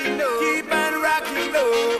rocking low, keep on rocking low.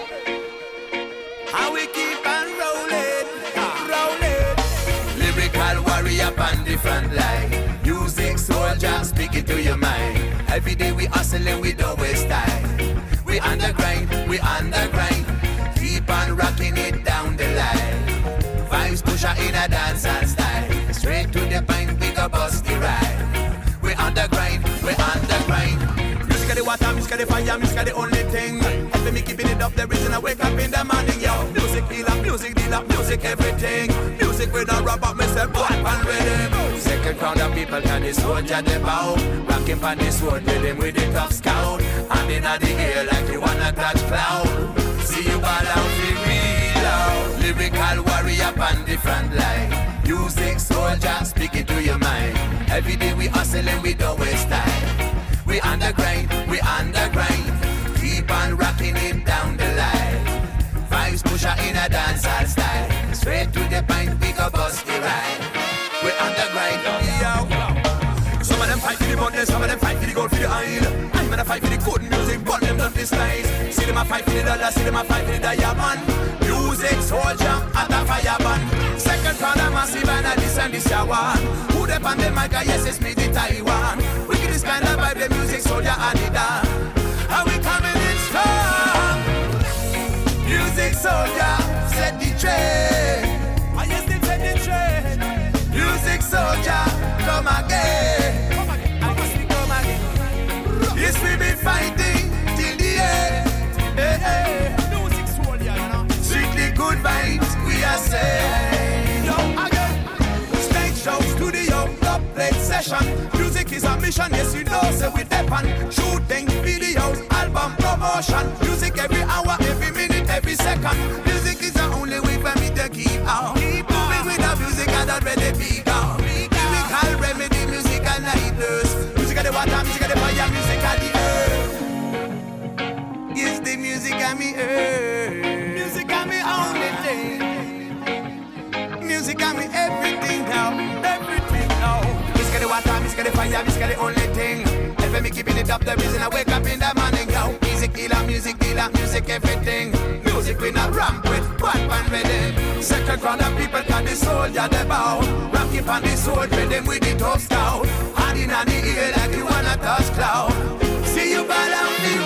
How we keep on rolling, rolling. Lyrical warrior on the front line. Music soldier, speak it to your mind. Every day we hustling, we don't waste time. We on the grind, we on the grind. Keep on rocking it down the line. Vibes pusher in a dancehall style. Straight to the point, we go bust the ride. We on the grind, we on the grind. Music of the water, music of the fire, music of the only thing. Helping me keeping it up, the reason I wake up in the morning, yo. Music healer, music dealer, music everything. Music with a rub up, myself, one pan rhythm. Second crown of people can the soldier they bow. Rocking pan the sword, rhythm with the tough scout. And in the air like you wanna touch cloud. See you ball out in real loud. Lyrical warrior on the front line. Music soldier, speak it to your mind. Every day we hustling, we don't waste time. We on the grind, we on the grind. Keep on rocking it down the line. Vibes pusher in a dancehall style. Straight to the point, we go bust the ride. We on the grind, yo. Some of them fight for the money, some of them fight for the gold for the oil. I'm gonna fight for the good music, but them don't despise. See them a fight for the dollar, see them a fight for the diamond. Music soldier at a fire band. Second round a massive and a this and this ya one. Who the pan the mic, yes it's me the Taiwan. We get this kind of vibe, the music soldier and the dance. And we coming in strong. Music soldier, set the train. I yes they set the train. Music soldier, come again. Come again. Yes we be fighting till the end. Hey, hey. Music soldier, you know. Strictly good vibes, we are saying. Yo again. Stage show, studio, top play session. Music is a mission, yes you know. So we depend. Shooting videos, album promotion. Music every hour, every minute, every second. Music is the only way for me to keep out. Keep moving with the music and already be gone. Lyrical remedy, musical nightness. Music of the water, music of the fire, music of the earth. Yes, the music of me earth. Music of me only thing. Music of me everything now, everything now. Music of the water, music of the fire, music of the only thing. Helping me keeping it up, the reason I wake up in the morning, yo. Music healer, music everything. Music we not ramp with, one pan rhythm. Second round of people can the soldier they bow. Rock it on the sword rhythm with the tough scout. Hand in the ear like you wanna touch cloud. See you ball out the